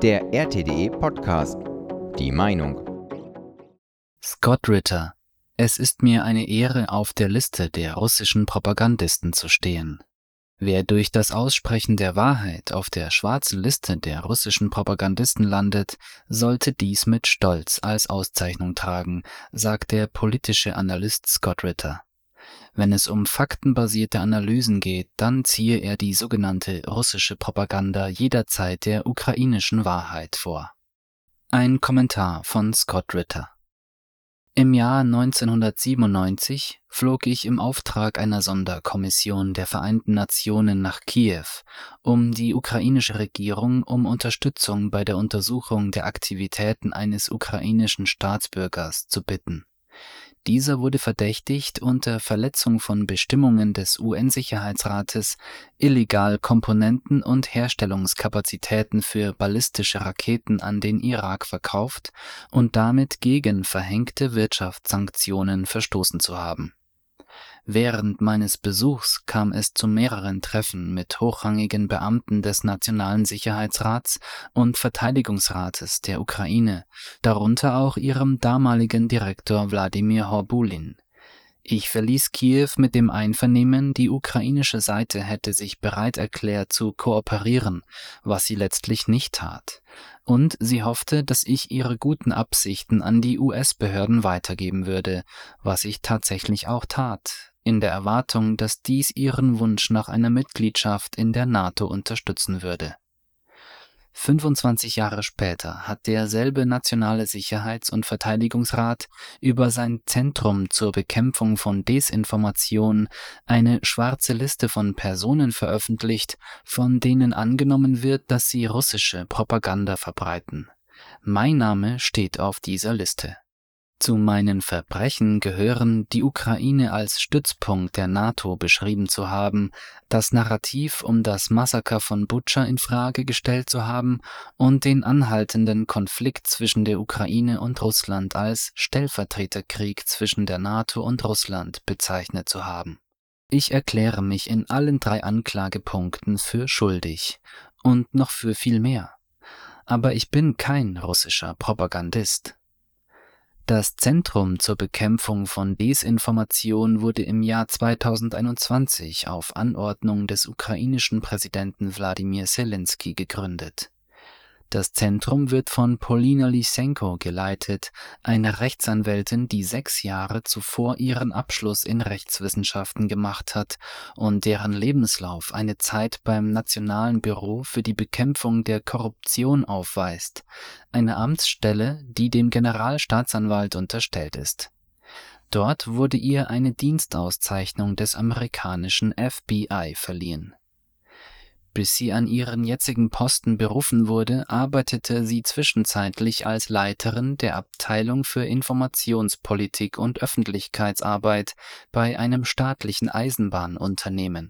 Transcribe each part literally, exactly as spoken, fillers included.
Der R T D E Podcast. Die Meinung. Scott Ritter: Es ist mir eine Ehre, auf der Liste der russischen Propagandisten zu stehen. Wer durch das Aussprechen der Wahrheit auf der schwarzen Liste der russischen Propagandisten landet, sollte dies mit Stolz als Auszeichnung tragen, sagt der politische Analyst Scott Ritter. Wenn es um faktenbasierte Analysen geht, dann ziehe er die sogenannte russische Propaganda jederzeit der ukrainischen Wahrheit vor. Ein Kommentar von Scott Ritter. Im Jahr neunzehnhundertsiebenundneunzig flog ich im Auftrag einer Sonderkommission der Vereinten Nationen nach Kiew, um die ukrainische Regierung um Unterstützung bei der Untersuchung der Aktivitäten eines ukrainischen Staatsbürgers zu bitten. Dieser wurde verdächtigt, unter Verletzung von Bestimmungen des U N-Sicherheitsrates illegal Komponenten und Herstellungskapazitäten für ballistische Raketen an den Irak verkauft und damit gegen verhängte Wirtschaftssanktionen verstoßen zu haben. Während meines Besuchs kam es zu mehreren Treffen mit hochrangigen Beamten des Nationalen Sicherheitsrats und Verteidigungsrates der Ukraine, darunter auch ihrem damaligen Direktor Wladimir Horbulin. Ich verließ Kiew mit dem Einvernehmen, die ukrainische Seite hätte sich bereit erklärt zu kooperieren, was sie letztlich nicht tat. Und sie hoffte, dass ich ihre guten Absichten an die U S-Behörden weitergeben würde, was ich tatsächlich auch tat, in der Erwartung, dass dies ihren Wunsch nach einer Mitgliedschaft in der NATO unterstützen würde. fünfundzwanzig Jahre später hat derselbe Nationale Sicherheits- und Verteidigungsrat über sein Zentrum zur Bekämpfung von Desinformation eine schwarze Liste von Personen veröffentlicht, von denen angenommen wird, dass sie russische Propaganda verbreiten. Mein Name steht auf dieser Liste. Zu meinen Verbrechen gehören, die Ukraine als Stützpunkt der NATO beschrieben zu haben, das Narrativ um das Massaker von Butscha in Frage gestellt zu haben und den anhaltenden Konflikt zwischen der Ukraine und Russland als Stellvertreterkrieg zwischen der NATO und Russland bezeichnet zu haben. Ich erkläre mich in allen drei Anklagepunkten für schuldig und noch für viel mehr. Aber ich bin kein russischer Propagandist. Das Zentrum zur Bekämpfung von Desinformation wurde im Jahr zweitausendeinundzwanzig auf Anordnung des ukrainischen Präsidenten Wladimir Selenskyj gegründet. Das Zentrum wird von Polina Lysenko geleitet, einer Rechtsanwältin, die sechs Jahre zuvor ihren Abschluss in Rechtswissenschaften gemacht hat und deren Lebenslauf eine Zeit beim Nationalen Büro für die Bekämpfung der Korruption aufweist, eine Amtsstelle, die dem Generalstaatsanwalt unterstellt ist. Dort wurde ihr eine Dienstauszeichnung des amerikanischen F B I verliehen. Bis sie an ihren jetzigen Posten berufen wurde, arbeitete sie zwischenzeitlich als Leiterin der Abteilung für Informationspolitik und Öffentlichkeitsarbeit bei einem staatlichen Eisenbahnunternehmen.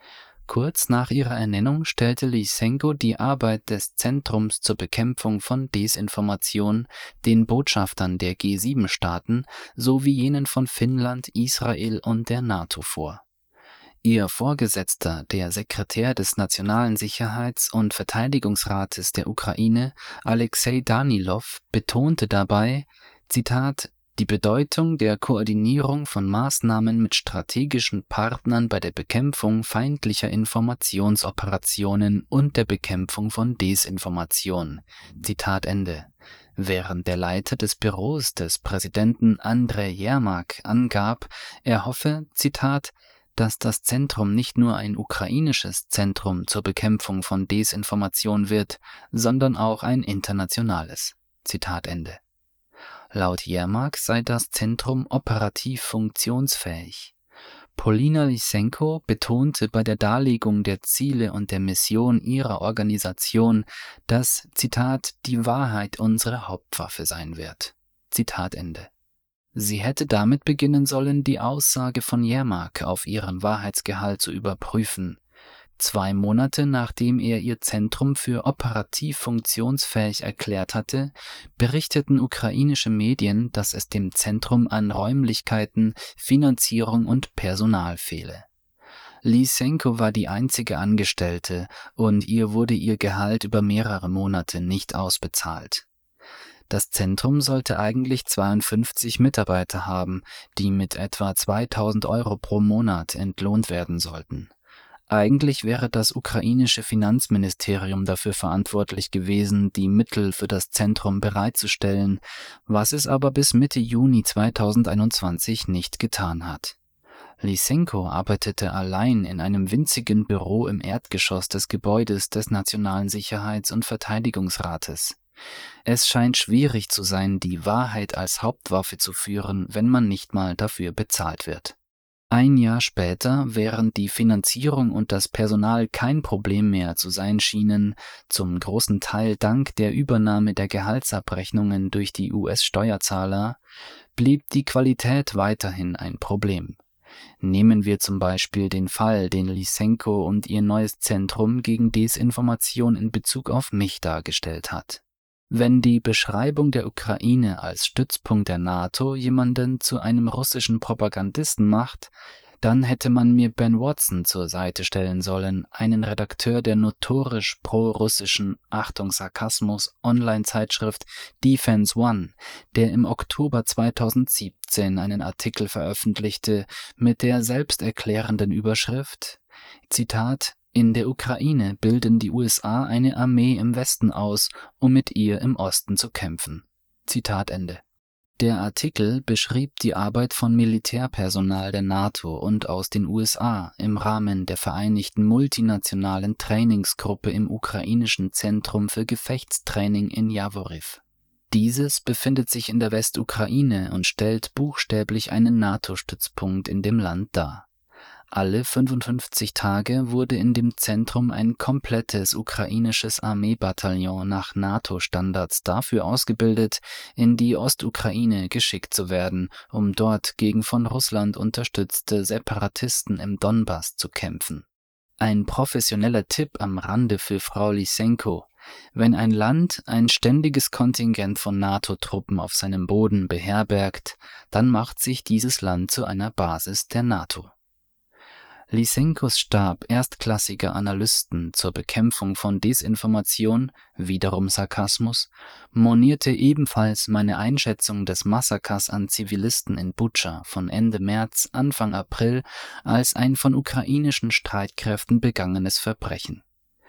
Kurz nach ihrer Ernennung stellte Lysenko die Arbeit des Zentrums zur Bekämpfung von Desinformation den Botschaftern der G sieben Staaten sowie jenen von Finnland, Israel und der NATO vor. Ihr Vorgesetzter, der Sekretär des Nationalen Sicherheits- und Verteidigungsrates der Ukraine, Alexei Danilov, betonte dabei, Zitat, die Bedeutung der Koordinierung von Maßnahmen mit strategischen Partnern bei der Bekämpfung feindlicher Informationsoperationen und der Bekämpfung von Desinformation. Zitat Ende. Während der Leiter des Büros des Präsidenten Andrej Jermak angab, er hoffe, Zitat, dass das Zentrum nicht nur ein ukrainisches Zentrum zur Bekämpfung von Desinformation wird, sondern auch ein internationales. Zitat Ende. Laut Jermak sei das Zentrum operativ funktionsfähig. Polina Lysenko betonte bei der Darlegung der Ziele und der Mission ihrer Organisation, dass, Zitat, die Wahrheit unsere Hauptwaffe sein wird. Zitat Ende. Sie hätte damit beginnen sollen, die Aussage von Jermak auf ihren Wahrheitsgehalt zu überprüfen. Zwei Monate nachdem er ihr Zentrum für operativ funktionsfähig erklärt hatte, berichteten ukrainische Medien, dass es dem Zentrum an Räumlichkeiten, Finanzierung und Personal fehle. Lysenko war die einzige Angestellte und ihr wurde ihr Gehalt über mehrere Monate nicht ausbezahlt. Das Zentrum sollte eigentlich zweiundfünfzig Mitarbeiter haben, die mit etwa zweitausend Euro pro Monat entlohnt werden sollten. Eigentlich wäre das ukrainische Finanzministerium dafür verantwortlich gewesen, die Mittel für das Zentrum bereitzustellen, was es aber bis Mitte Juni zweitausendeinundzwanzig nicht getan hat. Lysenko arbeitete allein in einem winzigen Büro im Erdgeschoss des Gebäudes des Nationalen Sicherheits- und Verteidigungsrates. Es scheint schwierig zu sein, die Wahrheit als Hauptwaffe zu führen, wenn man nicht mal dafür bezahlt wird. Ein Jahr später, während die Finanzierung und das Personal kein Problem mehr zu sein schienen, zum großen Teil dank der Übernahme der Gehaltsabrechnungen durch die U S-Steuerzahler, blieb die Qualität weiterhin ein Problem. Nehmen wir zum Beispiel den Fall, den Lysenko und ihr neues Zentrum gegen Desinformation in Bezug auf mich dargestellt hat. Wenn die Beschreibung der Ukraine als Stützpunkt der NATO jemanden zu einem russischen Propagandisten macht, dann hätte man mir Ben Watson zur Seite stellen sollen, einen Redakteur der notorisch pro-russischen, Achtung Sarkasmus, Online-Zeitschrift Defense One, der im Oktober zweitausendsiebzehn einen Artikel veröffentlichte mit der selbsterklärenden Überschrift, Zitat, in der Ukraine bilden die U S A eine Armee im Westen aus, um mit ihr im Osten zu kämpfen. Zitat Ende. Der Artikel beschrieb die Arbeit von Militärpersonal der NATO und aus den U S A im Rahmen der Vereinigten Multinationalen Trainingsgruppe im ukrainischen Zentrum für Gefechtstraining in Jaworiw. Dieses befindet sich in der Westukraine und stellt buchstäblich einen NATO-Stützpunkt in dem Land dar. Alle fünfundfünfzig Tage wurde in dem Zentrum ein komplettes ukrainisches Armeebataillon nach NATO-Standards dafür ausgebildet, in die Ostukraine geschickt zu werden, um dort gegen von Russland unterstützte Separatisten im Donbass zu kämpfen. Ein professioneller Tipp am Rande für Frau Lysenko: Wenn ein Land ein ständiges Kontingent von NATO-Truppen auf seinem Boden beherbergt, dann macht sich dieses Land zu einer Basis der NATO. Lysenkos Stab erstklassiger Analysten zur Bekämpfung von Desinformation, wiederum Sarkasmus, monierte ebenfalls meine Einschätzung des Massakers an Zivilisten in Butscha von Ende März, Anfang April als ein von ukrainischen Streitkräften begangenes Verbrechen.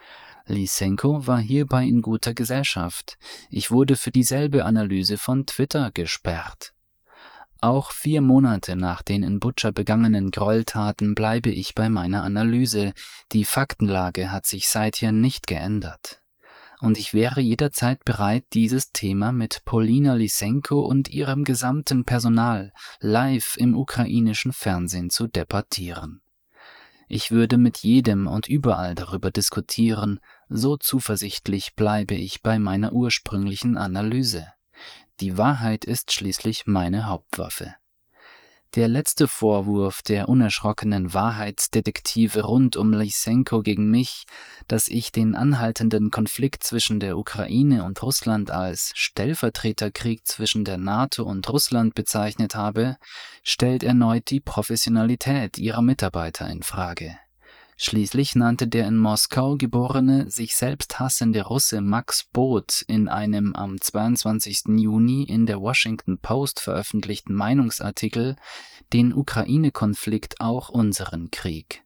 Lysenko war hierbei in guter Gesellschaft. Ich wurde für dieselbe Analyse von Twitter gesperrt. Auch vier Monate nach den in Butscha begangenen Gräueltaten bleibe ich bei meiner Analyse. Die Faktenlage hat sich seither nicht geändert. Und ich wäre jederzeit bereit, dieses Thema mit Polina Lysenko und ihrem gesamten Personal live im ukrainischen Fernsehen zu debattieren. Ich würde mit jedem und überall darüber diskutieren, so zuversichtlich bleibe ich bei meiner ursprünglichen Analyse. Die Wahrheit ist schließlich meine Hauptwaffe. Der letzte Vorwurf der unerschrockenen Wahrheitsdetektive rund um Lysenko gegen mich, dass ich den anhaltenden Konflikt zwischen der Ukraine und Russland als Stellvertreterkrieg zwischen der NATO und Russland bezeichnet habe, stellt erneut die Professionalität ihrer Mitarbeiter in Frage. Schließlich nannte der in Moskau geborene, sich selbst hassende Russe Max Boot in einem am zweiundzwanzigsten Juni in der Washington Post veröffentlichten Meinungsartikel den Ukraine-Konflikt auch unseren Krieg.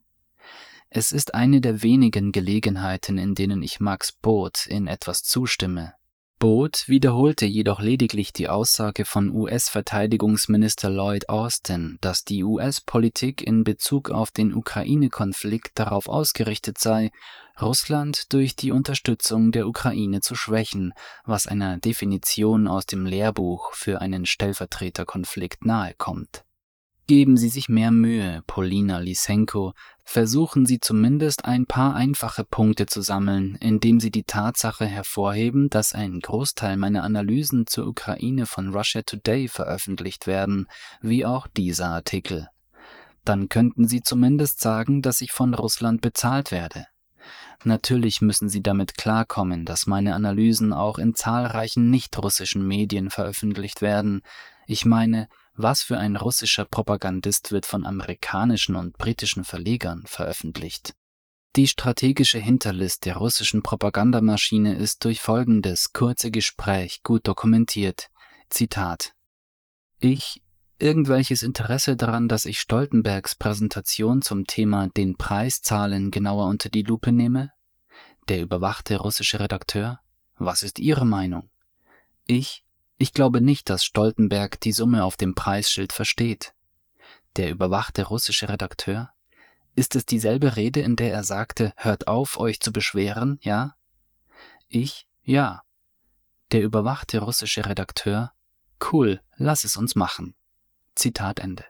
Es ist eine der wenigen Gelegenheiten, in denen ich Max Boot in etwas zustimme. Boot wiederholte jedoch lediglich die Aussage von U S-Verteidigungsminister Lloyd Austin, dass die U S-Politik in Bezug auf den Ukraine-Konflikt darauf ausgerichtet sei, Russland durch die Unterstützung der Ukraine zu schwächen, was einer Definition aus dem Lehrbuch für einen Stellvertreterkonflikt nahekommt. Geben Sie sich mehr Mühe, Polina Lysenko, versuchen Sie zumindest ein paar einfache Punkte zu sammeln, indem Sie die Tatsache hervorheben, dass ein Großteil meiner Analysen zur Ukraine von Russia Today veröffentlicht werden, wie auch dieser Artikel. Dann könnten Sie zumindest sagen, dass ich von Russland bezahlt werde. Natürlich müssen Sie damit klarkommen, dass meine Analysen auch in zahlreichen nicht-russischen Medien veröffentlicht werden. Ich meine, Was für ein russischer Propagandist wird von amerikanischen und britischen Verlegern veröffentlicht? Die strategische Hinterlist der russischen Propagandamaschine ist durch folgendes kurze Gespräch gut dokumentiert. Zitat: Ich, irgendwelches Interesse daran, dass ich Stoltenbergs Präsentation zum Thema den Preiszahlen genauer unter die Lupe nehme? Der überwachte russische Redakteur: Was ist Ihre Meinung? Ich, ich glaube nicht, dass Stoltenberg die Summe auf dem Preisschild versteht. Der überwachte russische Redakteur: Ist es dieselbe Rede, in der er sagte, hört auf, euch zu beschweren, ja? Ich, ja. Der überwachte russische Redakteur: Cool, lass es uns machen. Zitat Ende.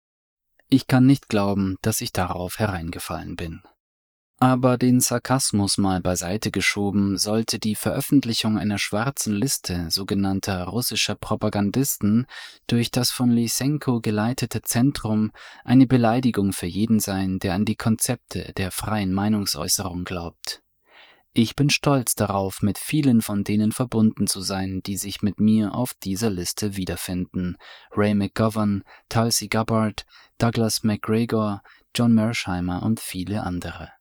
Ich kann nicht glauben, dass ich darauf hereingefallen bin. Aber den Sarkasmus mal beiseite geschoben, sollte die Veröffentlichung einer schwarzen Liste sogenannter russischer Propagandisten durch das von Lysenko geleitete Zentrum eine Beleidigung für jeden sein, der an die Konzepte der freien Meinungsäußerung glaubt. Ich bin stolz darauf, mit vielen von denen verbunden zu sein, die sich mit mir auf dieser Liste wiederfinden. Ray McGovern, Tulsi Gabbard, Douglas McGregor, John Mersheimer und viele andere.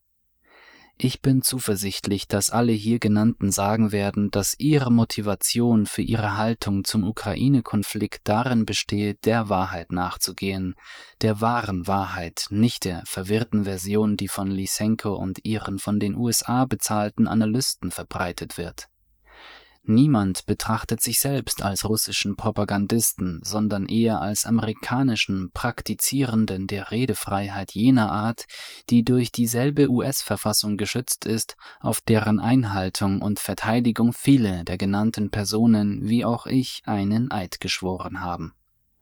Ich bin zuversichtlich, dass alle hier genannten sagen werden, dass ihre Motivation für ihre Haltung zum Ukraine-Konflikt darin besteht, der Wahrheit nachzugehen, der wahren Wahrheit, nicht der verwirrten Version, die von Lysenko und ihren von den U S A bezahlten Analysten verbreitet wird. Niemand betrachtet sich selbst als russischen Propagandisten, sondern eher als amerikanischen Praktizierenden der Redefreiheit jener Art, die durch dieselbe U S-Verfassung geschützt ist, auf deren Einhaltung und Verteidigung viele der genannten Personen, wie auch ich, einen Eid geschworen haben.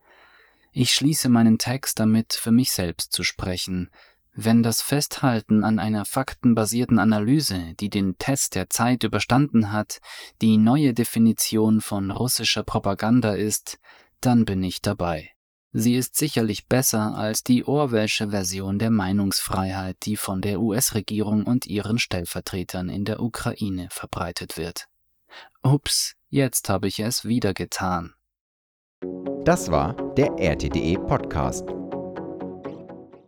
Ich schließe meinen Text damit, für mich selbst zu sprechen. Wenn das Festhalten an einer faktenbasierten Analyse, die den Test der Zeit überstanden hat, die neue Definition von russischer Propaganda ist, dann bin ich dabei. Sie ist sicherlich besser als die Orwellsche Version der Meinungsfreiheit, die von der U S-Regierung und ihren Stellvertretern in der Ukraine verbreitet wird. Ups, jetzt habe ich es wieder getan. Das war der R T D E Podcast.